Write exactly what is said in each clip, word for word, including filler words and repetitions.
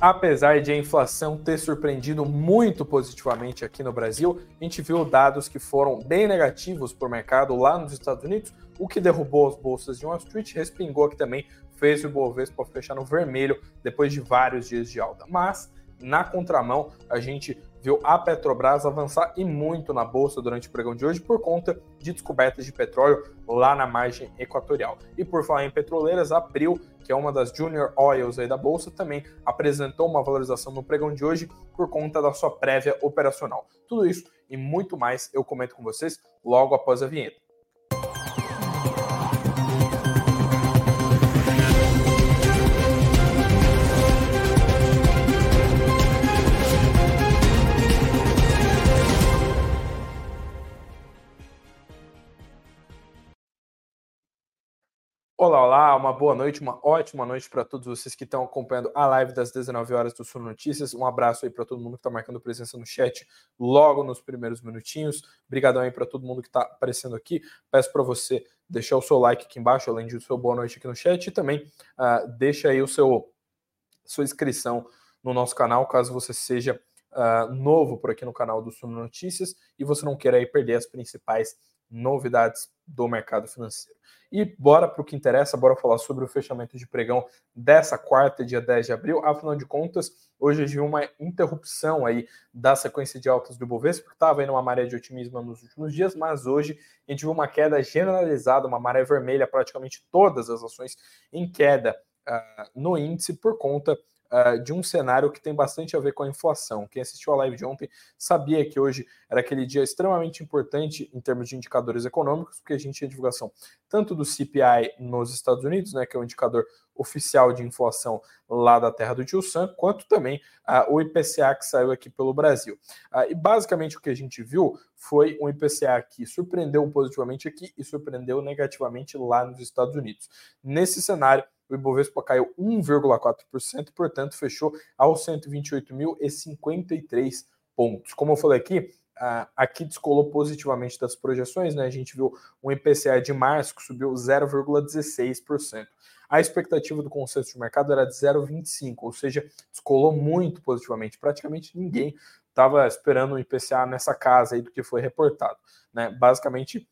Apesar de a inflação ter surpreendido muito positivamente aqui no Brasil, a gente viu dados que foram bem negativos para o mercado lá nos Estados Unidos, o que derrubou as bolsas de Wall Street, respingou aqui também, fez o Ibovespa fechar no vermelho depois de vários dias de alta. Mas, na contramão, a gente viu a Petrobras avançar e muito na bolsa durante o pregão de hoje por conta de descobertas de petróleo lá na margem equatorial. E por falar em petroleiras, a Pril, que é uma das Junior Oils aí da bolsa, também apresentou uma valorização no pregão de hoje por conta da sua prévia operacional. Tudo isso e muito mais eu comento com vocês logo após a vinheta. Olá, olá, uma boa noite, uma ótima noite para todos vocês que estão acompanhando a live das dezenove horas do Suno Notícias. Um abraço aí para todo mundo que está marcando presença no chat logo nos primeiros minutinhos. Obrigadão aí para todo mundo que está aparecendo aqui. Peço para você deixar o seu like aqui embaixo, além de o seu boa noite aqui no chat, e também uh, deixa aí o seu sua inscrição no nosso canal, caso você seja uh, novo por aqui no canal do Suno Notícias e você não queira aí perder as principais novidades do mercado financeiro. E bora para o que interessa, bora falar sobre o fechamento de pregão dessa quarta, dia dez de abril. Afinal de contas, hoje a gente viu uma interrupção aí da sequência de altas do Ibovespa, porque estava aí numa maré de otimismo nos últimos dias, mas hoje a gente viu uma queda generalizada, uma maré vermelha, praticamente todas as ações em queda uh, no índice por conta Uh, de um cenário que tem bastante a ver com a inflação. Quem assistiu a live de ontem sabia que hoje era aquele dia extremamente importante em termos de indicadores econômicos, porque a gente tinha divulgação tanto do C P I nos Estados Unidos, né, que é o indicador oficial de inflação lá da terra do tio Sam, quanto também uh, o I P C A que saiu aqui pelo Brasil. Uh, e basicamente o que a gente viu foi um I P C A que surpreendeu positivamente aqui e surpreendeu negativamente lá nos Estados Unidos. Nesse cenário, o Ibovespa caiu um vírgula quatro por cento, portanto, fechou aos cento e vinte e oito mil e cinquenta e três pontos. Como eu falei aqui, aqui descolou positivamente das projeções, né? A gente viu um I P C A de março que subiu zero vírgula dezesseis por cento. A expectativa do consenso de mercado era de zero vírgula vinte e cinco por cento, ou seja, descolou muito positivamente. Praticamente ninguém estava esperando um I P C A nessa casa aí do que foi reportado, né? Basicamente,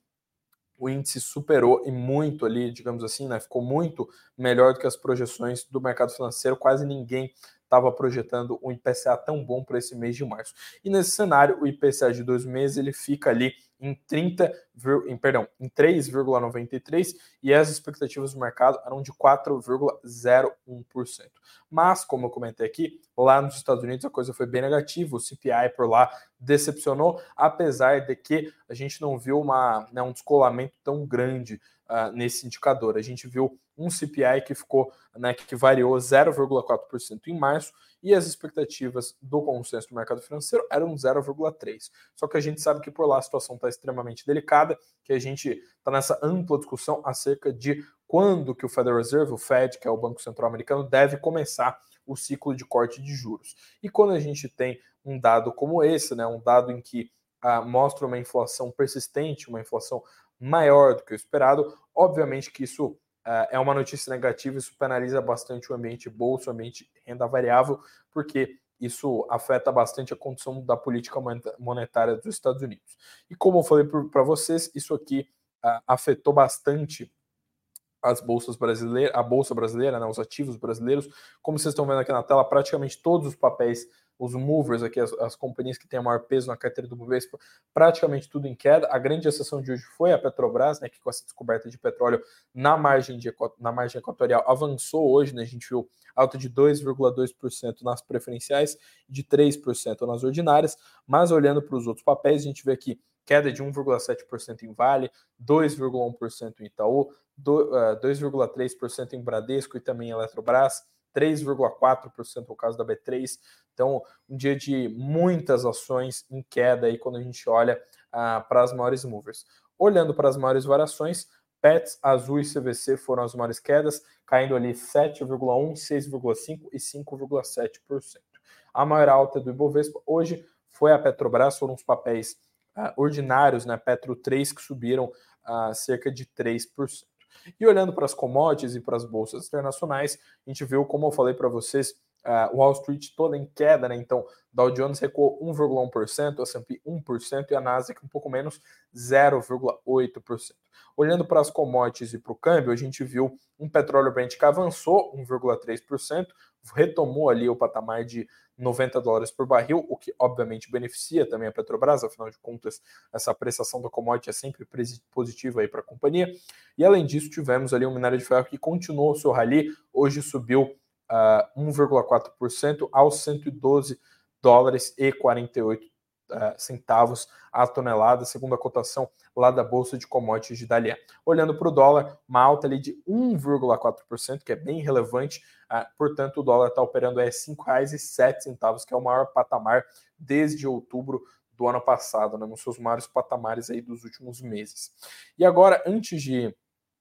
o índice superou e muito ali, digamos assim, né, ficou muito melhor do que as projeções do mercado financeiro. Quase ninguém estava projetando um I P C A tão bom para esse mês de março. E nesse cenário, o I P C A de dois meses ele fica ali em trinta, em, perdão, em três vírgula noventa e três e as expectativas do mercado eram de quatro vírgula zero um por cento. Mas, como eu comentei aqui, lá nos Estados Unidos a coisa foi bem negativa, o C P I por lá decepcionou, apesar de que a gente não viu uma, né, um descolamento tão grande uh, nesse indicador. A gente viu um C P I que ficou, né, que variou zero vírgula quatro por cento em março e as expectativas do consenso do mercado financeiro eram zero vírgula três por cento. Só que a gente sabe que por lá a situação está extremamente delicada, que a gente está nessa ampla discussão acerca de quando que o Federal Reserve, o Fed, que é o Banco Central Americano, deve começar o ciclo de corte de juros. E quando a gente tem um dado como esse, né, um dado em que ah, mostra uma inflação persistente, uma inflação maior do que o esperado, obviamente que isso Uh, é uma notícia negativa, isso penaliza bastante o ambiente bolsa, o ambiente renda variável, porque isso afeta bastante a condição da política monetária dos Estados Unidos. E como eu falei para vocês, isso aqui uh, afetou bastante as bolsas brasileiras, a bolsa brasileira, né, os ativos brasileiros. Como vocês estão vendo aqui na tela, praticamente todos os papéis, os movers aqui, as, as companhias que têm maior peso na carteira do Bovespa, praticamente tudo em queda. A grande exceção de hoje foi a Petrobras, né, que com essa descoberta de petróleo na margem, de, na margem equatorial avançou hoje, né, a gente viu alta de dois vírgula dois por cento nas preferenciais e de três por cento nas ordinárias, mas olhando para os outros papéis, a gente vê aqui queda de um vírgula sete por cento em Vale, dois vírgula um por cento em Itaú, dois vírgula três por cento em Bradesco e também em Eletrobras, três vírgula quatro por cento no caso da B três. Então, um dia de muitas ações em queda aí quando a gente olha ah, para as maiores movers. Olhando para as maiores variações, Pets, Azul e C V C foram as maiores quedas, caindo ali sete vírgula um por cento, seis vírgula cinco por cento e cinco vírgula sete por cento. A maior alta do Ibovespa hoje foi a Petrobras, foram os papéis Uh, ordinários, né, Petro três, que subiram uh, cerca de três por cento. E olhando para as commodities e para as bolsas internacionais, a gente viu, como eu falei para vocês, uh, Wall Street toda em queda, né? Então Dow Jones recuou um vírgula um por cento, S and P um por cento e a Nasdaq um pouco menos, zero vírgula oito por cento. Olhando para as commodities e para o câmbio, a gente viu um petróleo Brent que avançou um vírgula três por cento, retomou ali o patamar de noventa dólares por barril, o que obviamente beneficia também a Petrobras, afinal de contas, essa apreciação da commodity é sempre positiva aí para a companhia. E além disso, tivemos ali um minério de ferro que continuou o seu rally, hoje subiu uh, um vírgula quatro por cento aos cento e doze dólares e quarenta e oito uh, centavos a tonelada, segundo a cotação lá da Bolsa de Commodities de Dalian. Olhando para o dólar, uma alta ali de um vírgula quatro por cento, que é bem relevante, uh, portanto o dólar está operando a cinco reais e sete centavos, que é o maior patamar desde outubro do ano passado, né, nos seus maiores patamares aí dos últimos meses. E agora, antes de,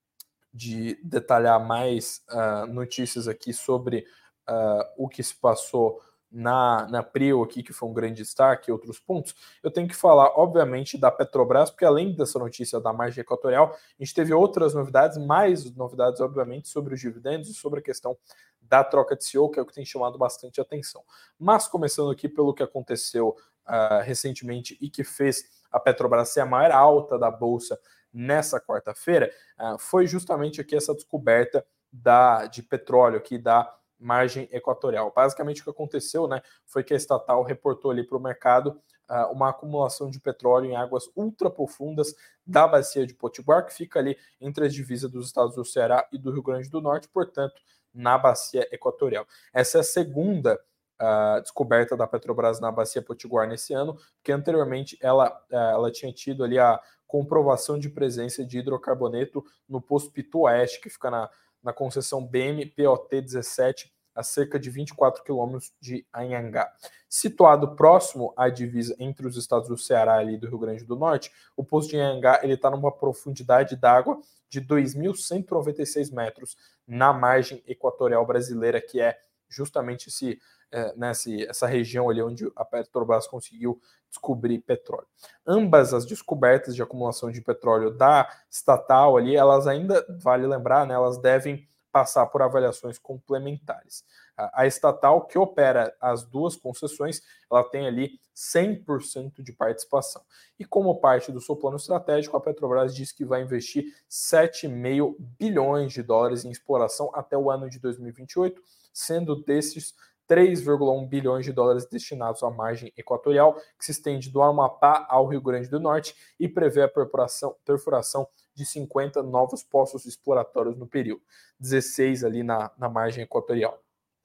de detalhar mais uh, notícias aqui sobre uh, o que se passou na, na Prio aqui, que foi um grande destaque, e outros pontos, eu tenho que falar, obviamente, da Petrobras, porque além dessa notícia da margem equatorial, a gente teve outras novidades, mais novidades, obviamente, sobre os dividendos e sobre a questão da troca de C E O, que é o que tem chamado bastante atenção. Mas, começando aqui pelo que aconteceu uh, recentemente e que fez a Petrobras ser a maior alta da Bolsa nessa quarta-feira, uh, foi justamente aqui essa descoberta da, de petróleo aqui da margem equatorial. Basicamente o que aconteceu, né, foi que a estatal reportou ali para o mercado uh, uma acumulação de petróleo em águas ultra profundas da bacia de Potiguar, que fica ali entre as divisas dos estados do Ceará e do Rio Grande do Norte, portanto, na bacia equatorial. Essa é a segunda uh, descoberta da Petrobras na bacia Potiguar nesse ano, porque anteriormente ela, uh, ela tinha tido ali a comprovação de presença de hidrocarboneto no posto Pitu Oeste, que fica na na concessão B M P O T dezessete, a cerca de vinte e quatro quilômetros de Anhangá. Situado próximo à divisa entre os estados do Ceará e do Rio Grande do Norte, o poço de Anhangá está numa profundidade d'água de dois mil cento e noventa e seis metros na margem equatorial brasileira, que é justamente esse, é, nesse, essa região ali onde a Petrobras conseguiu descobrir petróleo. Ambas as descobertas de acumulação de petróleo da estatal ali, elas ainda, vale lembrar, né, elas devem passar por avaliações complementares. A estatal que opera as duas concessões, ela tem ali cem por cento de participação. E como parte do seu plano estratégico, a Petrobras diz que vai investir sete vírgula cinco bilhões de dólares em exploração até o ano de dois mil e vinte e oito, sendo desses três vírgula um bilhões de dólares destinados à margem equatorial, que se estende do Amapá ao Rio Grande do Norte e prevê a perfuração, perfuração de cinquenta novos poços exploratórios no período, dezesseis ali na, na margem equatorial.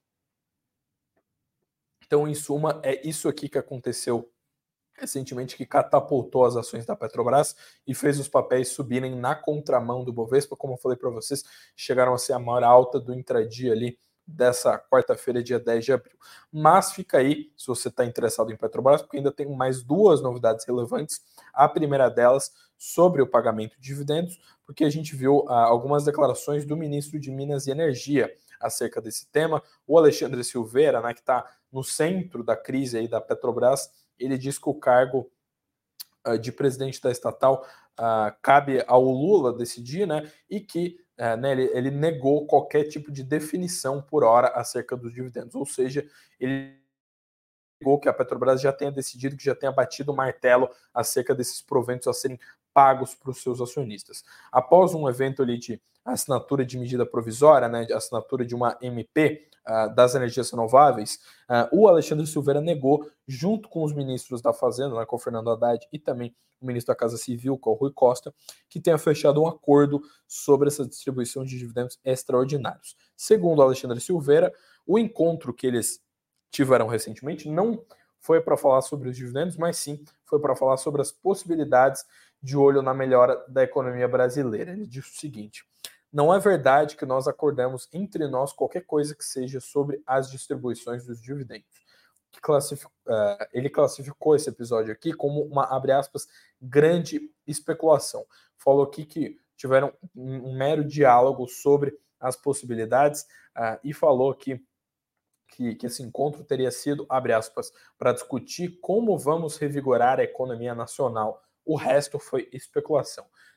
Então, em suma, é isso aqui que aconteceu recentemente, que catapultou as ações da Petrobras e fez os papéis subirem na contramão do Bovespa. Como eu falei para vocês, chegaram a ser a maior alta do intradia ali dessa quarta-feira, dia dez de abril. Mas fica aí, se você está interessado em Petrobras, porque ainda tem mais duas novidades relevantes. A primeira delas sobre o pagamento de dividendos, porque a gente viu ah, algumas declarações do ministro de Minas e Energia acerca desse tema. O Alexandre Silveira, né, que está no centro da crise aí da Petrobras, ele diz que o cargo uh, de presidente da estatal uh, cabe ao Lula decidir, né, e que uh, né, ele, ele negou qualquer tipo de definição por hora acerca dos dividendos, ou seja, ele negou que a Petrobras já tenha decidido, que já tenha batido o martelo acerca desses proventos a serem pagos para os seus acionistas. Após um evento ali de assinatura de medida provisória, né, de assinatura de uma M P uh, das energias renováveis, uh, o Alexandre Silveira negou, junto com os ministros da Fazenda, né, com o Fernando Haddad, e também o ministro da Casa Civil, com o Rui Costa, que tenha fechado um acordo sobre essa distribuição de dividendos extraordinários. Segundo o Alexandre Silveira, o encontro que eles tiveram recentemente não foi para falar sobre os dividendos, mas sim foi para falar sobre as possibilidades de olho na melhora da economia brasileira. Ele disse o seguinte: não é verdade que nós acordamos entre nós qualquer coisa que seja sobre as distribuições dos dividendos. Classific... Uh, ele classificou esse episódio aqui como uma, abre aspas, grande especulação. Falou aqui que tiveram um, um mero diálogo sobre as possibilidades uh, e falou que Que, que esse encontro teria sido, abre aspas, para discutir como vamos revigorar a economia nacional. O resto foi especulação.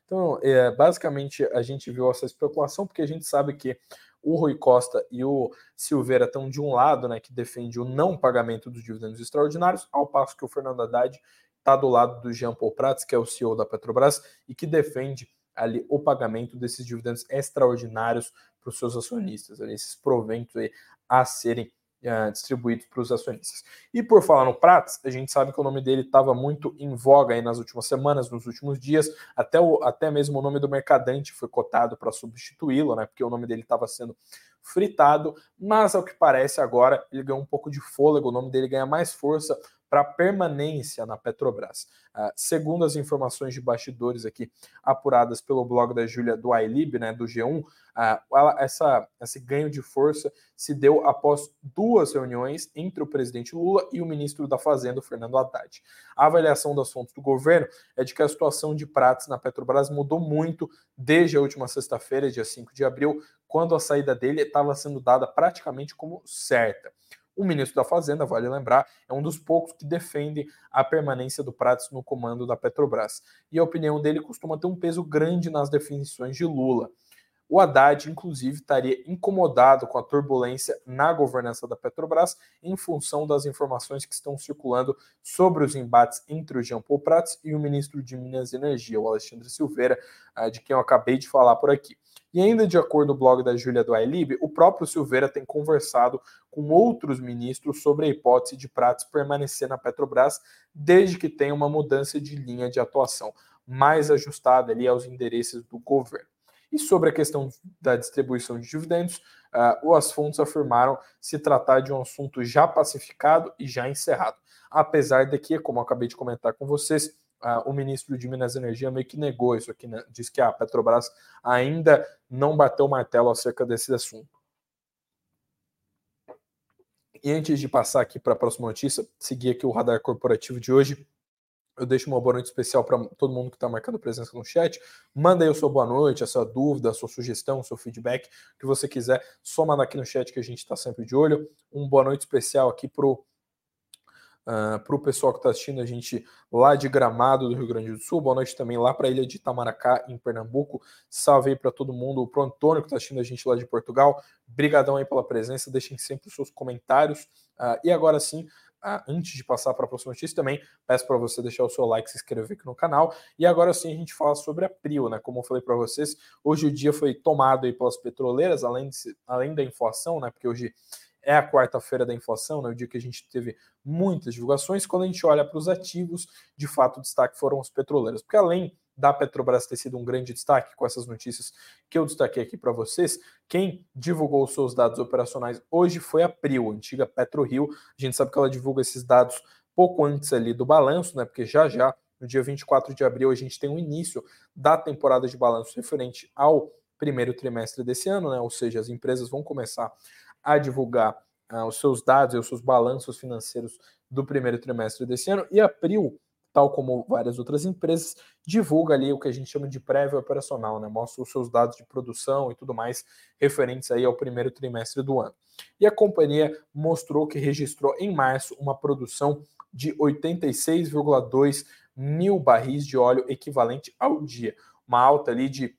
Então, é, basicamente, a gente viu essa especulação porque a gente sabe que o Rui Costa e o Silveira estão de um lado, né, que defende o não pagamento dos dividendos extraordinários, ao passo que o Fernando Haddad está do lado do Jean Paul Prats, que é o C E O da Petrobras, e que defende ali o pagamento desses dividendos extraordinários para os seus acionistas, ali, esses proventos aí a serem uh, distribuídos para os acionistas. E por falar no Prats, a gente sabe que o nome dele estava muito em voga aí nas últimas semanas, nos últimos dias, até, o, até mesmo o nome do Mercadante foi cotado para substituí-lo, né, porque o nome dele estava sendo fritado, mas ao que parece agora ele ganhou um pouco de fôlego, o nome dele ganha mais força para permanência na Petrobras. Uh, segundo as informações de bastidores aqui apuradas pelo blog da Júlia do iLib, né, do G um, uh, ela, essa, esse ganho de força se deu após duas reuniões entre o presidente Lula e o ministro da Fazenda, Fernando Haddad. A avaliação das fontes do governo é de que a situação de Prats na Petrobras mudou muito desde a última sexta-feira, dia cinco de abril, quando a saída dele estava sendo dada praticamente como certa. O ministro da Fazenda, vale lembrar, é um dos poucos que defende a permanência do Prats no comando da Petrobras. E a opinião dele costuma ter um peso grande nas definições de Lula. O Haddad, inclusive, estaria incomodado com a turbulência na governança da Petrobras em função das informações que estão circulando sobre os embates entre o Jean Paul Prats e o ministro de Minas e Energia, o Alexandre Silveira, de quem eu acabei de falar por aqui. E ainda de acordo com o blog da Júlia do iLib, o próprio Silveira tem conversado com outros ministros sobre a hipótese de Prats permanecer na Petrobras desde que tenha uma mudança de linha de atuação mais ajustada ali aos interesses do governo. E sobre a questão da distribuição de dividendos, uh, as fontes afirmaram se tratar de um assunto já pacificado e já encerrado. Apesar de que, como eu acabei de comentar com vocês, uh, o ministro de Minas e Energia meio que negou isso aqui, né? Diz que a Petrobras ainda não bateu o martelo acerca desse assunto. E antes de passar aqui para a próxima notícia, seguir aqui o radar corporativo de hoje, eu deixo uma boa noite especial para todo mundo que está marcando presença no chat. Manda aí a sua boa noite, a sua dúvida, a sua sugestão, o seu feedback, o que você quiser, só manda aqui no chat que a gente está sempre de olho. Um boa noite especial aqui para o uh, pro pessoal que está assistindo a gente lá de Gramado, do Rio Grande do Sul. Boa noite também lá para a ilha de Itamaracá, em Pernambuco. Salve aí para todo mundo. Para o Antônio que está assistindo a gente lá de Portugal. Brigadão aí pela presença. Deixem sempre os seus comentários. Uh, e agora sim, Ah, antes de passar para a próxima notícia, também peço para você deixar o seu like, se inscrever aqui no canal. E agora sim a gente fala sobre a Prio, né? Como eu falei para vocês, hoje o dia foi tomado aí pelas petroleiras, além, de, além da inflação, né? Porque hoje é a quarta-feira da inflação, né? O dia que a gente teve muitas divulgações. Quando a gente olha para os ativos, de fato o destaque foram os petroleiros. Porque além da Petrobras ter sido um grande destaque com essas notícias que eu destaquei aqui para vocês, quem divulgou os seus dados operacionais hoje foi a Prio, a antiga PetroRio. A gente sabe que ela divulga esses dados pouco antes ali do balanço, né? Porque já já, no dia vinte e quatro de abril, a gente tem o início da temporada de balanço referente ao primeiro trimestre desse ano, né? Ou seja, as empresas vão começar a divulgar uh, os seus dados e os seus balanços financeiros do primeiro trimestre desse ano, e a Prio, tal como várias outras empresas, divulga ali o que a gente chama de prévia operacional, né? Mostra os seus dados de produção e tudo mais referentes aí ao primeiro trimestre do ano. E a companhia mostrou que registrou em março uma produção de oitenta e seis vírgula dois mil barris de óleo equivalente ao dia, uma alta ali de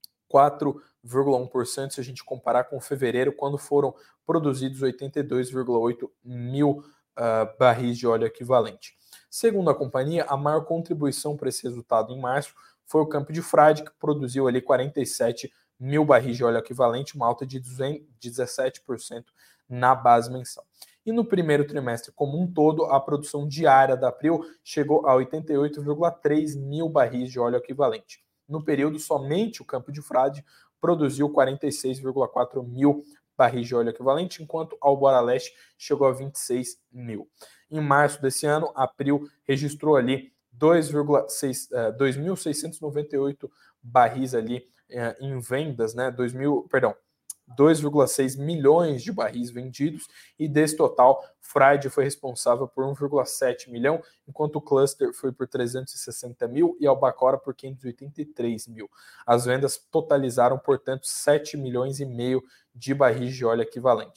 quatro vírgula um por cento se a gente comparar com fevereiro, quando foram produzidos oitenta e dois vírgula oito mil uh, barris de óleo equivalente. Segundo a companhia, a maior contribuição para esse resultado em março foi o Campo de Frade, que produziu ali quarenta e sete mil barris de óleo equivalente, uma alta de dezessete por cento na base mensal. E no primeiro trimestre como um todo, a produção diária da Prio chegou a oitenta e oito vírgula três mil barris de óleo equivalente. No período, somente o Campo de Frade produziu quarenta e seis vírgula quatro mil barris de óleo equivalente, enquanto a Albora Leste chegou a vinte e seis mil. Em março desse ano, a Prio registrou ali dois mil seiscentos e noventa e oito barris ali eh, em vendas, né? dois mil, perdão, dois vírgula seis milhões de barris vendidos, e desse total, Frade foi responsável por um vírgula sete milhão, enquanto o Cluster foi por trezentos e sessenta mil e a Albacora por quinhentos e oitenta e três mil. As vendas totalizaram, portanto, sete milhões e meio de barris de óleo equivalente.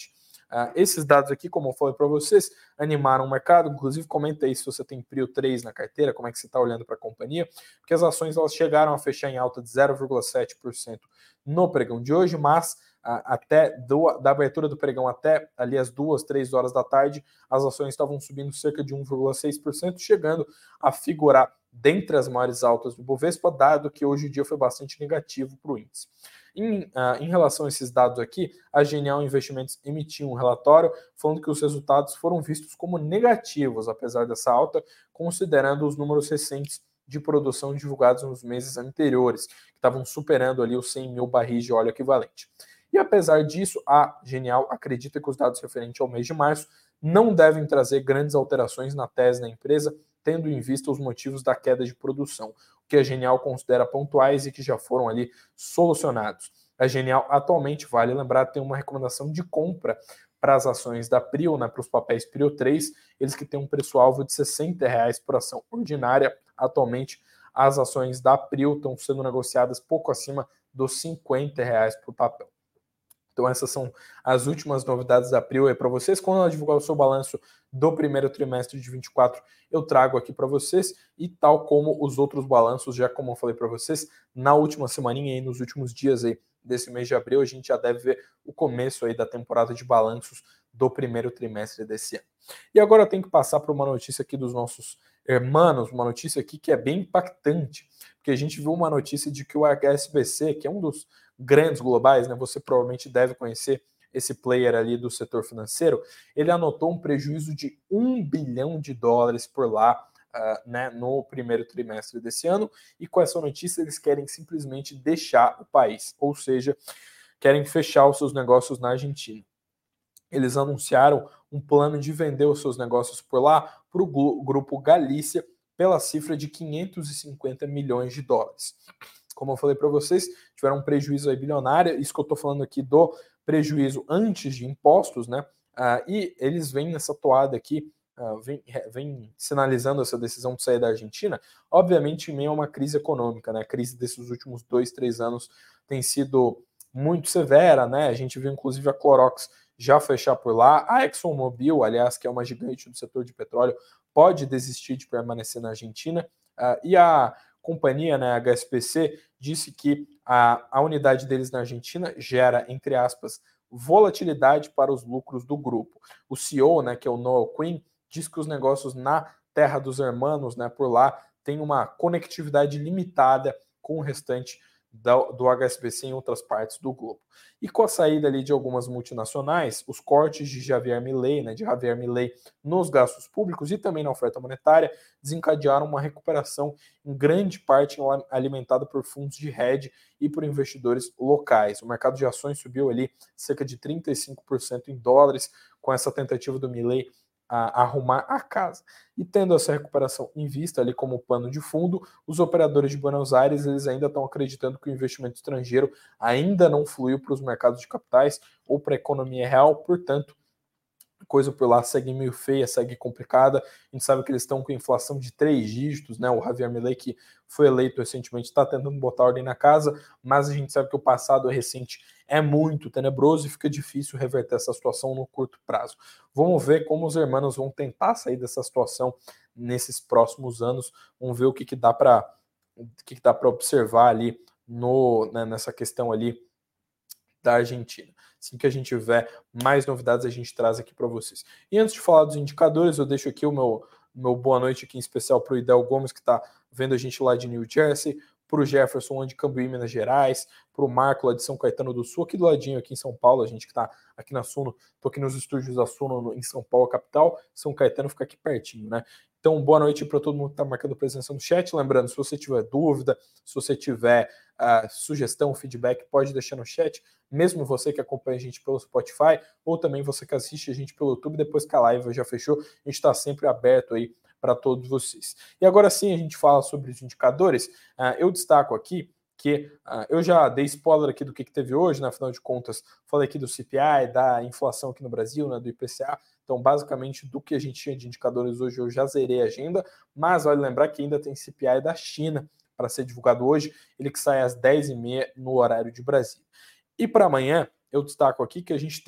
Uh, esses dados aqui, como eu falei para vocês, animaram o mercado. Inclusive, comenta aí se você tem Prio três na carteira, como é que você está olhando para a companhia, porque as ações elas chegaram a fechar em alta de zero vírgula sete por cento no pregão de hoje, mas uh, até do, da abertura do pregão até ali as duas, três horas da tarde, as ações estavam subindo cerca de um vírgula seis por cento, chegando a figurar dentre as maiores altas do Bovespa, dado que hoje o dia foi bastante negativo para o índice. Em, uh, em relação a esses dados aqui, a Genial Investimentos emitiu um relatório falando que os resultados foram vistos como negativos, apesar dessa alta, considerando os números recentes de produção divulgados nos meses anteriores, que estavam superando ali os cem mil barris de óleo equivalente. E apesar disso, a Genial acredita que os dados referentes ao mês de março não devem trazer grandes alterações na tese da empresa, tendo em vista os motivos da queda de produção, o que a Genial considera pontuais e que já foram ali solucionados. A Genial atualmente, vale lembrar, tem uma recomendação de compra para as ações da Prio, né, para os papéis Prio três, eles que têm um preço-alvo de sessenta reais por ação ordinária. Atualmente, as ações da Prio estão sendo negociadas pouco acima dos cinquenta reais por papel. Então essas são as últimas novidades da Prio aí para vocês. Quando ela divulgar o seu balanço do primeiro trimestre de vinte e quatro, eu trago aqui para vocês, e tal como os outros balanços, já como eu falei para vocês, na última semaninha e nos últimos dias aí desse mês de abril, a gente já deve ver o começo aí da temporada de balanços do primeiro trimestre desse ano. E agora eu tenho que passar para uma notícia aqui dos nossos irmãos, uma notícia aqui que é bem impactante, porque a gente viu uma notícia de que o H S B C, que é um dos grandes globais, né? Você provavelmente deve conhecer esse player ali do setor financeiro, ele anotou um prejuízo de um bilhão de dólares por lá, uh, né, no primeiro trimestre desse ano, e com essa notícia eles querem simplesmente deixar o país, ou seja, querem fechar os seus negócios na Argentina. Eles anunciaram um plano de vender os seus negócios por lá para o grupo Galícia pela cifra de quinhentos e cinquenta milhões de dólares. Como eu falei para vocês, tiveram um prejuízo aí bilionário, isso que eu estou falando aqui do prejuízo antes de impostos, né? Uh, e eles vêm nessa toada aqui, uh, vem, vem sinalizando essa decisão de sair da Argentina, obviamente em meio a uma crise econômica, né? A crise desses últimos dois, três anos tem sido muito severa, né? A gente viu inclusive a Clorox já fechar por lá, a ExxonMobil, aliás, que é uma gigante do setor de petróleo, pode desistir de permanecer na Argentina, uh, e a companhia, né, a H S B C, disse que a, a unidade deles na Argentina gera, entre aspas, volatilidade para os lucros do grupo. O C E O, né, que é o Noel Quinn, diz que os negócios na terra dos hermanos, né, por lá, têm uma conectividade limitada com o restante do, do H S B C em outras partes do globo. E com a saída ali de algumas multinacionais, os cortes de Javier Milei, né, de Javier Milei nos gastos públicos e também na oferta monetária, desencadearam uma recuperação em grande parte alimentada por fundos de hedge e por investidores locais. O mercado de ações subiu ali cerca de trinta e cinco por cento em dólares com essa tentativa do Milei a arrumar a casa. E tendo essa recuperação em vista ali como pano de fundo, os operadores de Buenos Aires eles ainda estão acreditando que o investimento estrangeiro ainda não fluiu para os mercados de capitais ou para a economia real, portanto, a coisa por lá segue meio feia, segue complicada. A gente sabe que eles estão com inflação de três dígitos, né? O Javier Milei, que foi eleito recentemente, está tentando botar ordem na casa, mas a gente sabe que o passado recente é muito tenebroso e fica difícil reverter essa situação no curto prazo. Vamos ver como os hermanos vão tentar sair dessa situação nesses próximos anos. Vamos ver o que, que dá para o que, que dá para observar ali no, né, nessa questão ali da Argentina. Assim que a gente tiver mais novidades, a gente traz aqui para vocês. E antes de falar dos indicadores, eu deixo aqui o meu, meu boa noite aqui em especial para o Idel Gomes, que está vendo a gente lá de New Jersey, para o Jefferson, lá de Cambuí, Minas Gerais, para o Marco, lá de São Caetano do Sul, aqui do ladinho, aqui em São Paulo, a gente que está aqui na Suno, estou aqui nos estúdios da Suno, em São Paulo, capital, São Caetano fica aqui pertinho, né? Então, boa noite para todo mundo que está marcando presença no chat. Lembrando, se você tiver dúvida, se você tiver uh, sugestão, feedback, pode deixar no chat. Mesmo você que acompanha a gente pelo Spotify, ou também você que assiste a gente pelo YouTube, depois que a live já fechou, a gente está sempre aberto aí para todos vocês. E agora sim, a gente fala sobre os indicadores. Uh, eu destaco aqui que uh, eu já dei spoiler aqui do que, que teve hoje, né? Afinal de contas, falei aqui do C P I, da inflação aqui no Brasil, né? Do I P C A. Então, basicamente, do que a gente tinha de indicadores hoje, eu já zerei a agenda, mas vale lembrar que ainda tem C P I da China para ser divulgado hoje, ele que sai às dez e meia no horário de Brasília. E para amanhã, eu destaco aqui que a gente tem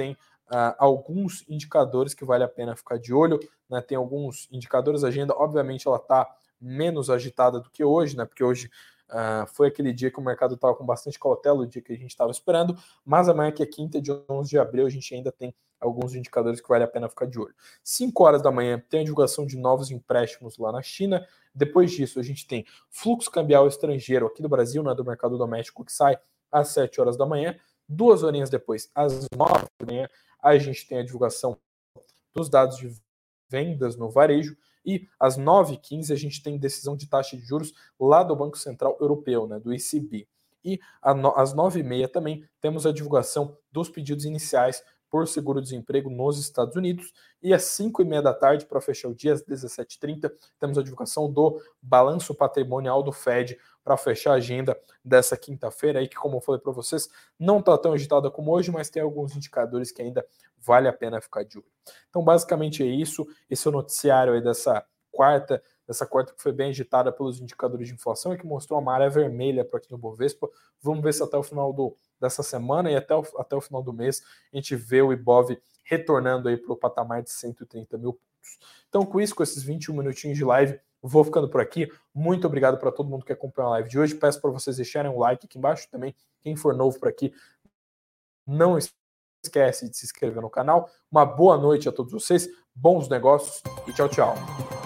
uh, alguns indicadores que vale a pena ficar de olho, né? Tem alguns indicadores, a agenda, obviamente, ela está menos agitada do que hoje, né? Porque hoje uh, foi aquele dia que o mercado estava com bastante cautela, o dia que a gente estava esperando, mas amanhã, que é quinta, de onze de abril, a gente ainda tem alguns indicadores que vale a pena ficar de olho. cinco horas da manhã tem a divulgação de novos empréstimos lá na China. Depois disso, a gente tem fluxo cambial estrangeiro aqui do Brasil, né, do mercado doméstico, que sai às sete horas da manhã. Duas horinhas depois, às nove da manhã, a gente tem a divulgação dos dados de vendas no varejo. E às nove e quinze a gente tem decisão de taxa de juros lá do Banco Central Europeu, né, do E C B. E às nove e meia também temos a divulgação dos pedidos iniciais por seguro-desemprego nos Estados Unidos. E às cinco e meia da tarde, para fechar o dia, às dezessete e trinta, temos a divulgação do balanço patrimonial do Fed para fechar a agenda dessa quinta-feira, aí que, como eu falei para vocês, não está tão agitada como hoje, mas tem alguns indicadores que ainda vale a pena ficar de olho. Então, basicamente é isso. Esse é o noticiário aí dessa quarta, dessa quarta que foi bem agitada pelos indicadores de inflação e que mostrou uma área vermelha para aqui no Bovespa. Vamos ver se até o final do dessa semana e até o, até o final do mês a gente vê o Ibov retornando aí para o patamar de cento e trinta mil pontos. Então, com isso, com esses vinte e um minutinhos de live, vou ficando por aqui. Muito obrigado para todo mundo que acompanhou a live de hoje. Peço para vocês deixarem um like aqui embaixo também. Quem for novo por aqui, não esquece de se inscrever no canal. Uma boa noite a todos vocês, bons negócios e tchau, tchau.